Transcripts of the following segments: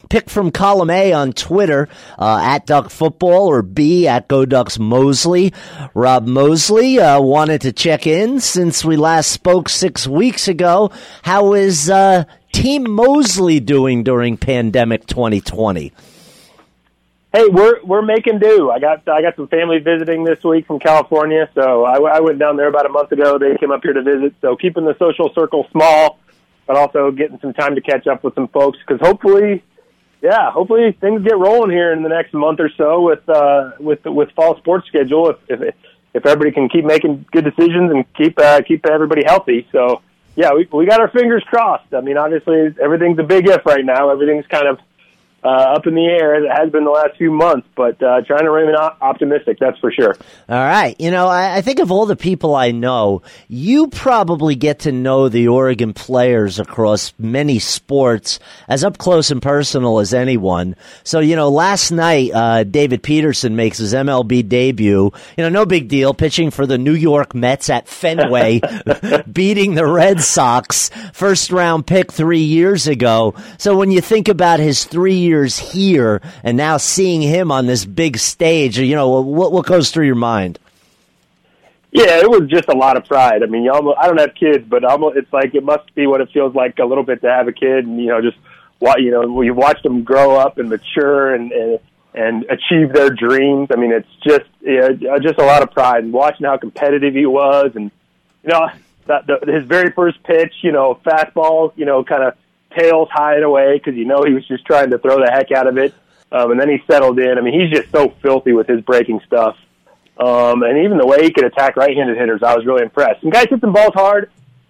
pick from column A on Twitter, at Duck Football, or B at Go Ducks Mosley. Rob Mosley wanted to check in since we last spoke 6 weeks ago. How is Team Mosley doing during pandemic 2020? Hey, we're making do. I got some family visiting this week from California, so I went down there about a month ago. They came up here to visit, so keeping the social circle small, but also getting some time to catch up with some folks, because hopefully things get rolling here in the next month or so with fall sports schedule. If everybody can keep making good decisions and keep everybody healthy. So yeah, we got our fingers crossed. I mean, obviously everything's a big if right now. Everything's kind of up in the air as it has been the last few months, but trying to remain optimistic, that's for sure. All right. I think of all the people I know, you probably get to know the Oregon players across many sports as up close and personal as anyone. So, last night, David Peterson makes his MLB debut. No big deal, pitching for the New York Mets at Fenway, beating the Red Sox, first-round pick 3 years ago. So when you think about his 3 years here and now seeing him on this big stage, what goes through your mind? Yeah, it was just a lot of pride. I mean, I don't have kids, but it's like it must be what it feels like a little bit to have a kid, and you watch them grow up and mature and achieve their dreams. I mean, it's just a lot of pride, and watching how competitive he was, and his very first pitch, fastball, kind of tails high and away, because he was just trying to throw the heck out of it, and then he settled in. I mean, he's just so filthy with his breaking stuff, and even the way he could attack right-handed hitters, I was really impressed. Some guys hit some balls hard,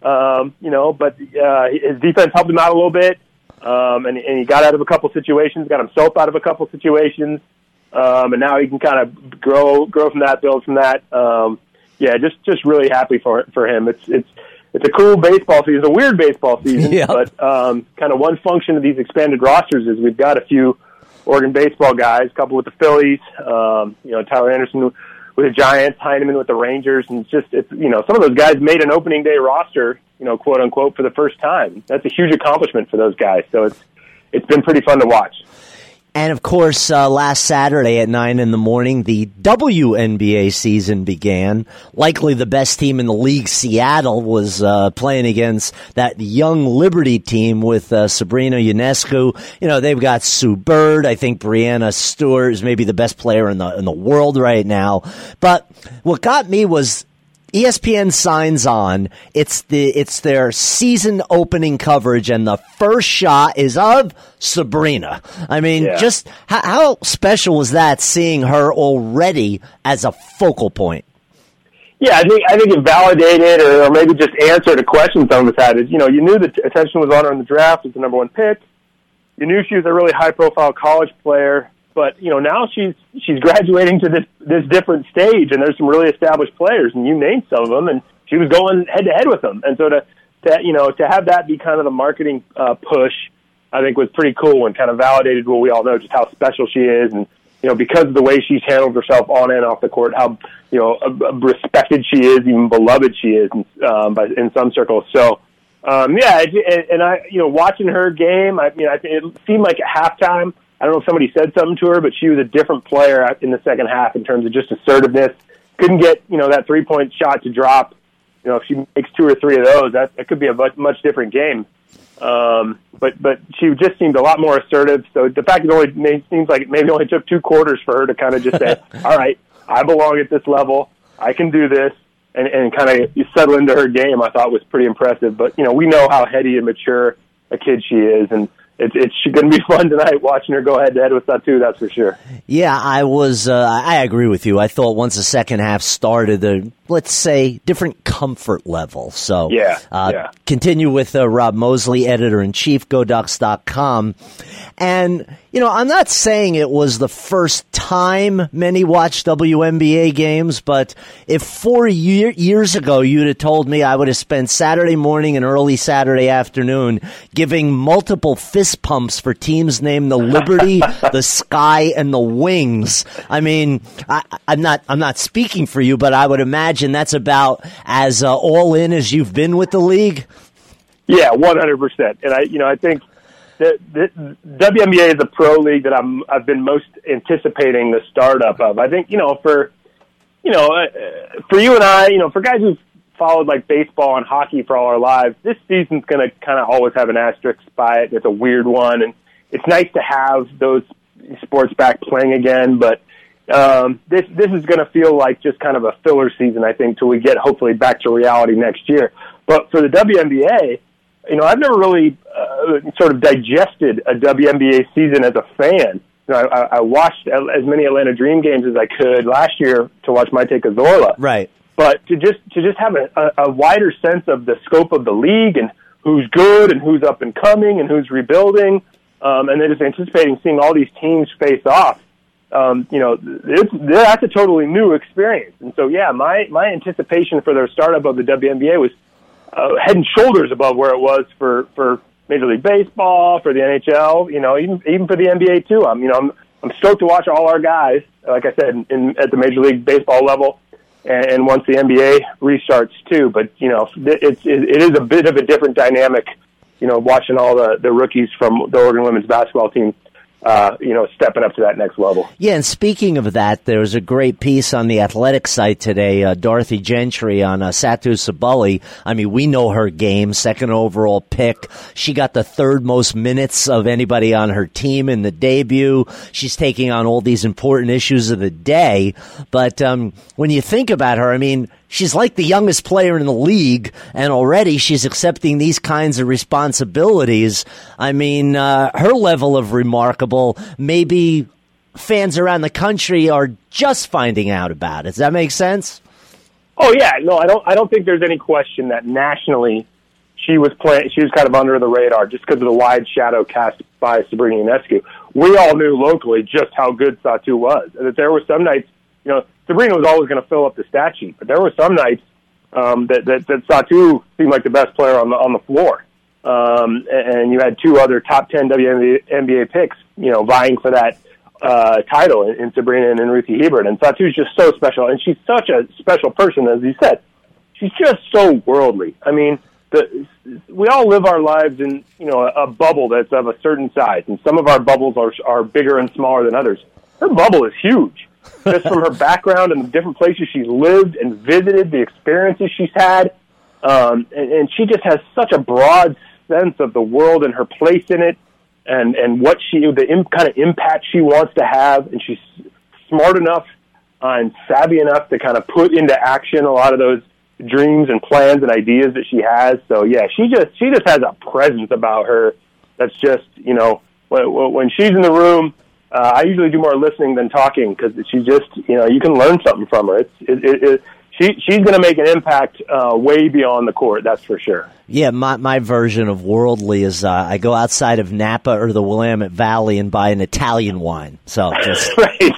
but his defense helped him out a little bit, and he got out of a couple situations, got himself out of a couple situations, and now he can kind of grow from that, build from that. Just really happy for him. It's a cool baseball season. It's a weird baseball season, yeah. But kind of one function of these expanded rosters is we've got a few Oregon baseball guys, a couple with the Phillies, Tyler Anderson with the Giants, Heineman with the Rangers, and some of those guys made an opening day roster, quote unquote, for the first time. That's a huge accomplishment for those guys. So it's been pretty fun to watch. And, of course, last Saturday at 9 in the morning, the WNBA season began. Likely the best team in the league, Seattle, was playing against that young Liberty team with Sabrina Ionescu. They've got Sue Bird. I think Brianna Stewart is maybe the best player in the world right now. But what got me was ESPN signs on. It's their season opening coverage, and the first shot is of Sabrina. I mean, Just how special was that, seeing her already as a focal point? Yeah, I think it validated or maybe just answered a question some of us had. You knew the attention was on her in the draft as the number one pick. You knew she was a really high profile college player. But now she's graduating to this different stage, and there's some really established players, and you named some of them, and she was going head to head with them. And so to have that be kind of the marketing push, I think was pretty cool, and kind of validated what we all know, just how special she is, and because of the way she's handled herself on and off the court, how respected she is, even beloved she is in some circles. So watching her game, it seemed like at halftime, I don't know if somebody said something to her, but she was a different player in the second half in terms of just assertiveness. Couldn't get, that 3-point shot to drop. If she makes 2 or 3 of those, that could be a much different game. But she just seemed a lot more assertive. So the fact it seems like it maybe only took 2 quarters for her to kind of just say, all right, I belong at this level. I can do this. And kind of settle into her game, I thought was pretty impressive. But, we know how heady and mature a kid she is. And it's going to be fun tonight watching her go head-to-head with Satu, that's for sure. Yeah, I agree with you. I thought once the second half started, let's say, different comfort level. So continue with Rob Mosley, editor-in-chief, GoDucks.com. And, I'm not saying it was the first time many watched WNBA games, but if 4 years ago you'd have told me, I would have spent Saturday morning and early Saturday afternoon giving multiple fist pumps for teams named the Liberty, the Sky, and the Wings. I mean, I'm not speaking for you, but I would imagine that's about as all in as you've been with the league. Yeah, 100%. And I think the WNBA is a pro league that I've been most anticipating the startup of. I think, for you and I, for guys who've followed like baseball and hockey for all our lives, this season's going to kind of always have an asterisk by it. It's a weird one, and it's nice to have those sports back playing again, but this is going to feel like just kind of a filler season, I think, till we get hopefully back to reality next year. But for the WNBA, I've never really sort of digested a WNBA season as a fan. I watched as many Atlanta Dream games as I could last year to watch Maite Cazorla. Right. But to just have a wider sense of the scope of the league and who's good and who's up and coming and who's rebuilding, and then just anticipating seeing all these teams face off, that's a totally new experience. And so, yeah, my anticipation for their startup of the WNBA was head and shoulders above where it was for Major League Baseball, for the NHL, even for the NBA too. I'm stoked to watch all our guys, like I said, at the Major League Baseball level, and once the NBA restarts too. But it is a bit of a different dynamic, watching all the rookies from the Oregon women's basketball team, stepping up to that next level. Yeah, and speaking of that, there was a great piece on the Athletic site today, Dorothy Gentry on Satu Sabali. I mean, we know her game, second overall pick. She got the third most minutes of anybody on her team in the debut. She's taking on all these important issues of the day. But when you think about her, I mean, she's like the youngest player in the league, and already she's accepting these kinds of responsibilities. I mean, her level of remarkable, maybe fans around the country are just finding out about it. Does that make sense? Oh yeah, no, I don't think there's any question that nationally she was kind of under the radar just because of the wide shadow cast by Sabrina Ionescu. We all knew locally just how good Satu was, and that there were some nights, Sabrina was always going to fill up the stat sheet, but there were some nights that Satu seemed like the best player on the floor. And you had two other top 10 WNBA picks, vying for that title in Sabrina and in Ruthie Hebert. And Satu's just so special, and she's such a special person, as you said. She's just so worldly. I mean, we all live our lives in a bubble that's of a certain size, and some of our bubbles are bigger and smaller than others. Her bubble is huge. Just from her background and the different places she's lived and visited, the experiences she's had. And she just has such a broad sense of the world and her place in it, and what kind of impact she wants to have. And she's smart enough and savvy enough to kind of put into action a lot of those dreams and plans and ideas that she has. So yeah, she just has a presence about her that's just, when she's in the room, I usually do more listening than talking because she's just, you can learn something from her. She's going to make an impact way beyond the court, that's for sure. Yeah, my version of worldly is I go outside of Napa or the Willamette Valley and buy an Italian wine. So just right.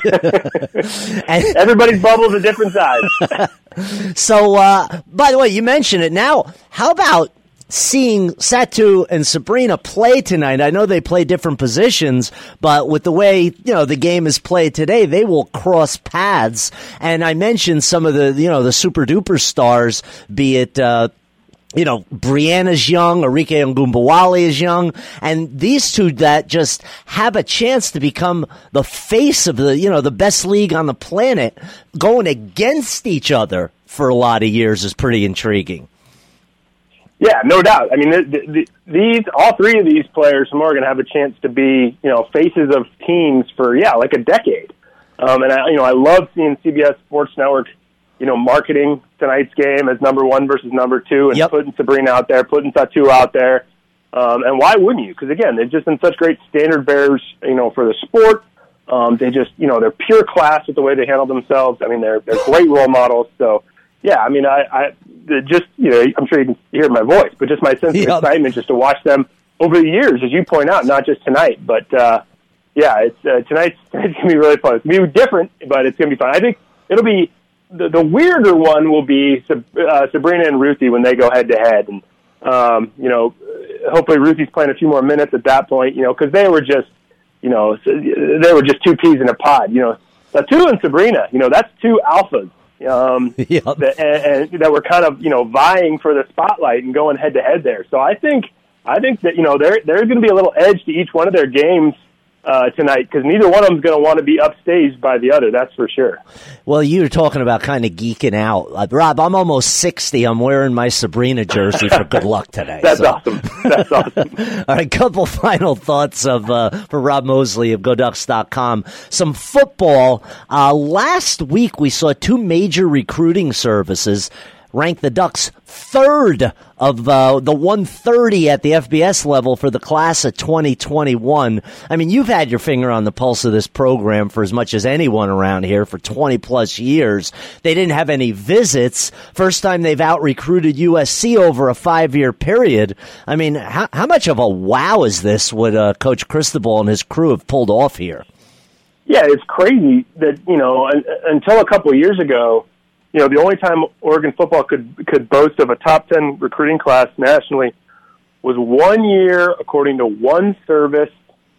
And everybody's bubble's a different size. So, by the way, you mentioned it. Now, how about seeing Satu and Sabrina play tonight? I know they play different positions, but with the way, the game is played today, they will cross paths. And I mentioned some of the super duper stars, be it, Brianna's young, Arike Ogunbowale is young, and these two that just have a chance to become the face of the best league on the planet, going against each other for a lot of years is pretty intriguing. Yeah, no doubt. I mean, all three of these players from Oregon have a chance to be, faces of teams for, like a decade. And I love seeing CBS Sports Network, marketing tonight's game as number one versus number two, and putting Sabrina out there, putting Satu out there. And why wouldn't you? Because again, they've just been such great standard bearers, for the sport. They just, they're pure class with the way they handle themselves. I mean, they're great role models. So, yeah, I mean, I just, I'm sure you can hear my voice, but just my sense of excitement just to watch them over the years, as you point out, not just tonight. But, tonight's going to be really fun. It's going to be different, but it's going to be fun. I think it'll be, the weirder one will be Sabrina and Ruthie when they go head-to-head. And, hopefully Ruthie's playing a few more minutes at that point, because they were just, they were just two peas in a pod. Satu and Sabrina, that's two alphas. That were kind of, vying for the spotlight and going head to head there. So I think I think that, there's going to be a little edge to each one of their games tonight, because neither one of them is going to want to be upstaged by the other. That's for sure. Well, you're talking about kind of geeking out. Rob, I'm almost 60. I'm wearing my Sabrina jersey for good luck today. That's awesome. That's awesome. All right, couple final thoughts for Rob Mosley of GoDucks.com. Some football. Last week we saw two major recruiting services rank the Ducks third of the 130 at the FBS level for the class of 2021. I mean, you've had your finger on the pulse of this program for as much as anyone around here for 20-plus years. They didn't have any visits. First time they've out-recruited USC over a 5-year period. I mean, how much of a wow is this what Coach Cristobal and his crew have pulled off here? Yeah, it's crazy that, until a couple of years ago, the only time Oregon football could boast of a top 10 recruiting class nationally was 1 year, according to one service.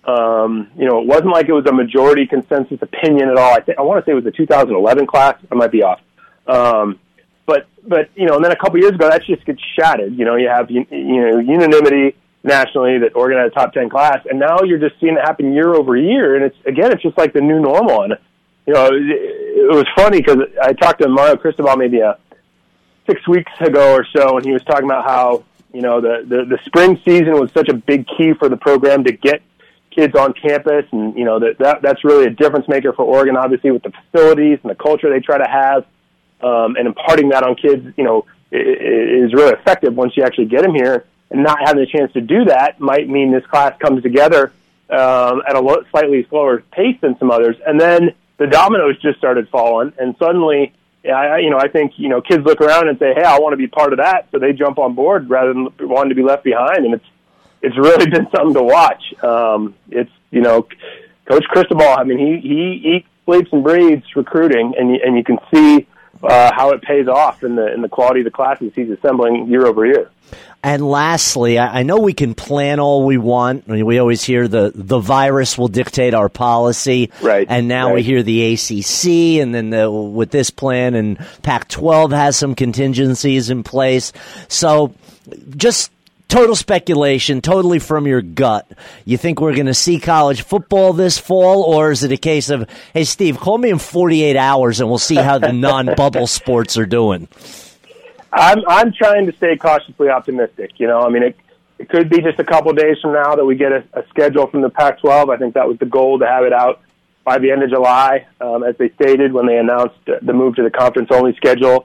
It wasn't like it was a majority consensus opinion at all. I want to say it was the 2011 class. I might be off. But and then a couple years ago, that just gets shattered. You have unanimity nationally that Oregon had a top 10 class, and now you're just seeing it happen year over year, and it's just like the new normal. And it was funny because I talked to Mario Cristobal maybe 6 weeks ago or so, and he was talking about how, the spring season was such a big key for the program to get kids on campus, and, that's really a difference maker for Oregon, obviously, with the facilities and the culture they try to have, and imparting that on kids, is really effective once you actually get them here. And not having a chance to do that might mean this class comes together at a slightly slower pace than some others, and then the dominoes just started falling, and suddenly, I think, kids look around and say, hey, I want to be part of that, so they jump on board rather than wanting to be left behind, and it's really been something to watch. Coach Cristobal, I mean, he sleeps and breathes recruiting, and you can see how it pays off in the quality of the classes he's assembling year over year. And lastly, I know we can plan all we want. I mean, we always hear the virus will dictate our policy. Right. And now we hear the ACC, and then with this plan, and Pac-12 has some contingencies in place. So just total speculation, totally from your gut. You think we're going to see college football this fall, or is it a case of, hey, Steve, call me in 48 hours and we'll see how the non-bubble sports are doing? I'm trying to stay cautiously optimistic. It could be just a couple of days from now that we get a schedule from the Pac-12. I think that was the goal, to have it out by the end of July, as they stated when they announced the move to the conference-only schedule.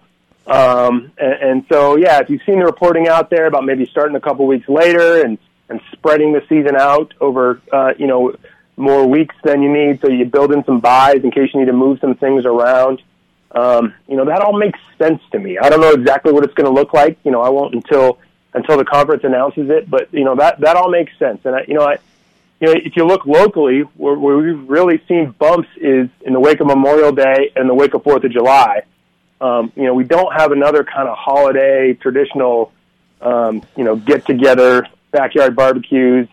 And so, if you've seen the reporting out there about maybe starting a couple weeks later and spreading the season out over, more weeks than you need, so you build in some buys in case you need to move some things around. That all makes sense to me. I don't know exactly what it's going to look like. I won't until the conference announces it, but, that all makes sense. And if you look locally, where we've really seen bumps is in the wake of Memorial Day and the wake of 4th of July. We don't have another kind of holiday traditional, get together, backyard barbecues,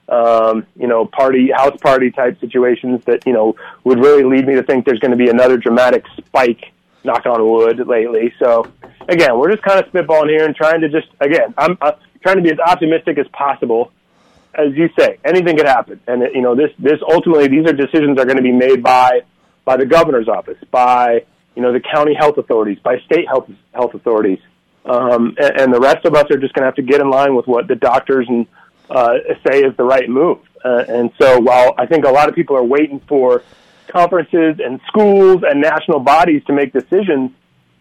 house party type situations that, would really lead me to think there's going to be another dramatic spike, knock on wood, lately. So again, we're just kind of spitballing here and trying to I'm trying to be as optimistic as possible. As you say, anything could happen. And, this ultimately, these are decisions that are going to be made by the governor's office, by, the county health authorities, by state health authorities. And the rest of us are just going to have to get in line with what the doctors and say is the right move. And so while I think a lot of people are waiting for conferences and schools and national bodies to make decisions,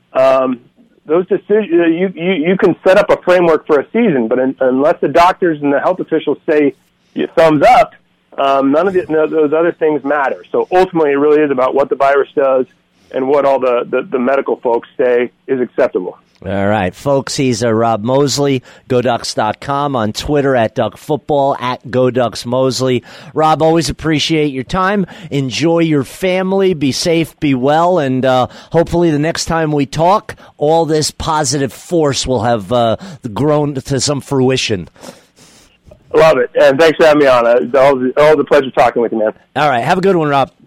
those decisions, you can set up a framework for a season, but unless the doctors and the health officials say thumbs up, none of those other things matter. So ultimately, it really is about what the virus does and what all the medical folks say is acceptable. All right, folks, he's Rob Mosley, GoDucks.com, on Twitter @DuckFootball, @GoDucksMosley. Rob, always appreciate your time. Enjoy your family. Be safe, be well, and hopefully the next time we talk, all this positive force will have grown to some fruition. Love it, and thanks for having me on. It's always a pleasure talking with you, man. All right, have a good one, Rob.